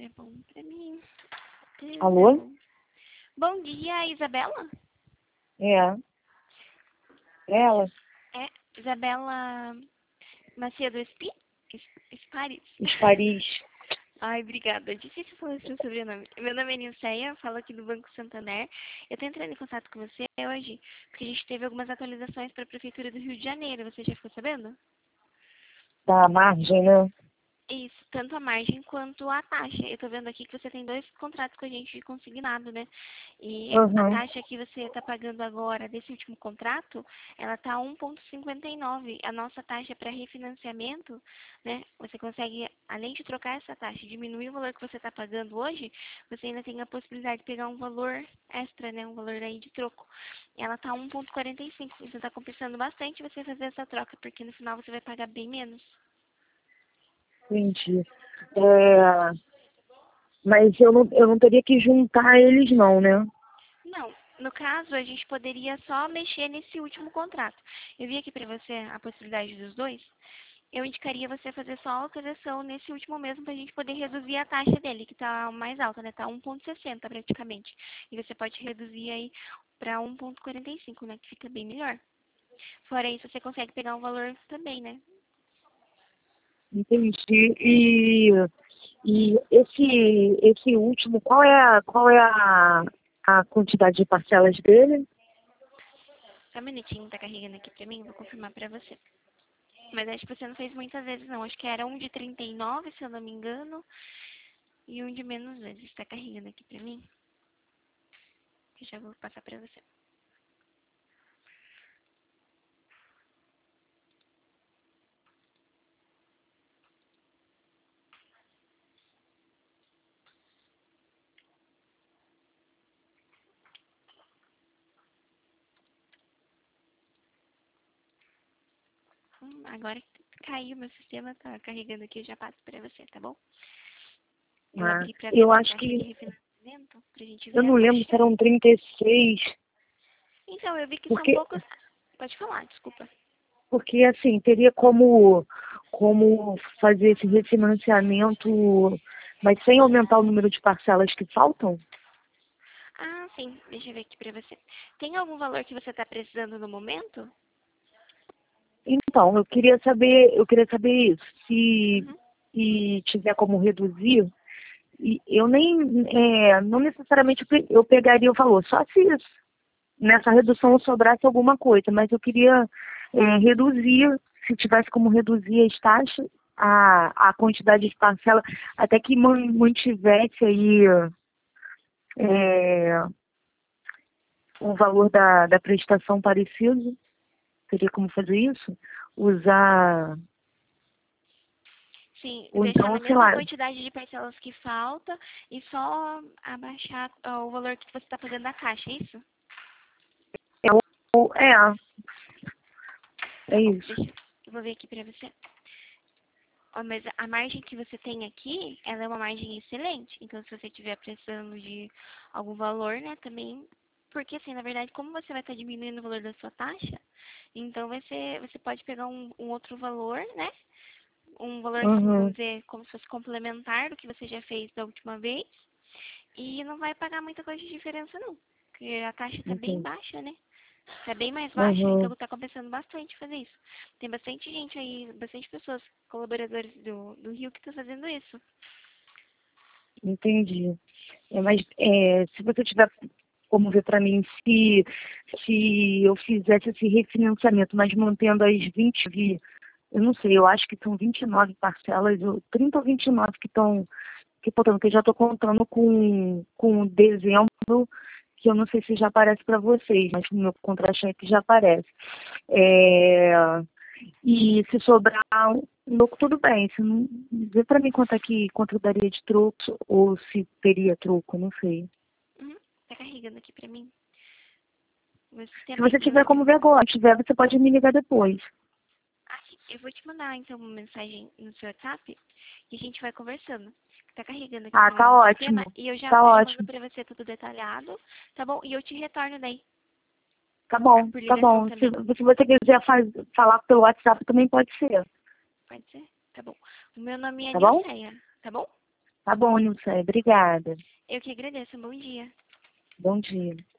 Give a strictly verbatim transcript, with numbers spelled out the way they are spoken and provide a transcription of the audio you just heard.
é bom pra mim. Tudo é Alô? bom. Bom dia, Isabela? É. É ela. É, Isabela Macedo Espi? Es- Espares? Os Paris. Ai, obrigada. É difícil falar seu sobrenome. Meu nome é Nilceia, falo aqui do Banco Santander. Eu tô entrando em contato com você hoje porque a gente teve algumas atualizações para a Prefeitura do Rio de Janeiro. Você já ficou sabendo? Da margem, né? Isso, tanto a margem quanto a taxa. Eu tô vendo aqui que você tem dois contratos com a gente de consignado, né? E a Uhum. taxa que você está pagando agora desse último contrato, ela tá um vírgula cinquenta e nove. A nossa taxa para refinanciamento, né? Você consegue, além de trocar essa taxa, diminuir o valor que você está pagando hoje, você ainda tem a possibilidade de pegar um valor extra, né? Um valor aí de troco. Ela tá um vírgula quarenta e cinco. Então tá compensando bastante você fazer essa troca, porque no final você vai pagar bem menos. Entendi. É, mas eu não, eu não teria que juntar eles não, né? Não, no caso, a gente poderia só mexer nesse último contrato. Eu vi aqui para você a possibilidade dos dois. Eu indicaria você fazer só a alteração nesse último mesmo para a gente poder reduzir a taxa dele, que está mais alta, né? Está um vírgula sessenta praticamente. E você pode reduzir aí para um vírgula quarenta e cinco, né? Que fica bem melhor. Fora isso, você consegue pegar um valor também, né? Entendi. E, e esse, esse último, qual é a, qual é a, a quantidade de parcelas dele? Só um minutinho, tá carregando aqui para mim, vou confirmar para você. Mas acho que você não fez muitas vezes, não. Acho que era um de trinta e nove, se eu não me engano. E um de menos vezes. Está carregando aqui pra mim? Que eu já vou passar pra você. Hum, agora que caiu meu sistema, tá carregando aqui, eu já passo pra você, tá bom? Eu Ah, abri pra ver eu essa acho taxa de que, refinanciamento, pra gente eu ver a não lembro se taxa. eram trinta e seis, Então, eu vi que são porque, poucos... Pode falar, desculpa. porque assim, teria como, como fazer esse refinanciamento, mas sem aumentar o número de parcelas que faltam? Ah, sim, deixa eu ver aqui pra você. Tem algum valor que você tá precisando no momento? Então, eu queria saber, eu queria saber isso, se, Uhum. se tiver como reduzir, e eu nem, é, não necessariamente eu pe- eu pegaria o valor, só se nessa redução sobrasse alguma coisa, mas eu queria é, reduzir, se tivesse como reduzir as taxas, a, a quantidade de parcela, até que man- mantivesse aí é, o valor da, da prestação parecido, teria como fazer isso? Usar, Sim, ou deixar então, na sei mesma lá, quantidade de parcelas que falta e só abaixar ó, o valor que você está pagando da caixa, é isso? é, o- é, Tá é bom, isso. deixa eu vou ver aqui pra você. Ó, mas a margem que você tem aqui, ela é uma margem excelente. Então, se você estiver precisando de algum valor, né, também... Porque, assim, na verdade, como você vai estar diminuindo o valor da sua taxa, então vai ser, você pode pegar um, um outro valor, né? Um valor, assim, vamos Uhum, dizer, como se fosse complementar do que você já fez da última vez. E não vai pagar muita coisa de diferença, não. Porque a taxa está bem entendi. baixa, né? Está bem mais baixa, então Uhum, está compensando bastante fazer isso. Tem bastante gente aí, bastante pessoas, colaboradores do, do Rio que estão fazendo isso. entendi. É, mas é, se você tiver como ver para mim, se, se eu fizesse esse refinanciamento, mas mantendo as vinte, vi- eu não sei, eu acho que são vinte e nove parcelas, ou trinta ou vinte e nove que estão, que faltando, que eu já estou contando com, com dezembro, que eu não sei se já aparece para vocês, mas no meu contra-cheque já aparece. É, e se sobrar um pouco, tudo bem. Se não, vê para mim quanto é que quanto eu daria de troco, ou se teria troco, não sei. Uhum. Tá carregando aqui pra mim. O meu Se sistema você aqui tiver hoje. como ver agora, se tiver, você pode me ligar depois. Ah, sim. Eu vou te mandar então uma mensagem no seu WhatsApp e a gente vai conversando. Tá carregando aqui Ah, no, tá no sistema ótimo. e eu já, Tá eu já mando ótimo. pra você tudo detalhado, tá bom? E eu te retorno daí, Tá ah, bom, por tá ligação bom. Se, também. se você quiser faz, falar pelo WhatsApp, também pode ser. Pode ser? Tá bom. O meu nome é Tá bom? Nilceia, tá bom? Tá bom, Nilce, obrigada. Eu que agradeço. Um bom dia. Bom dia.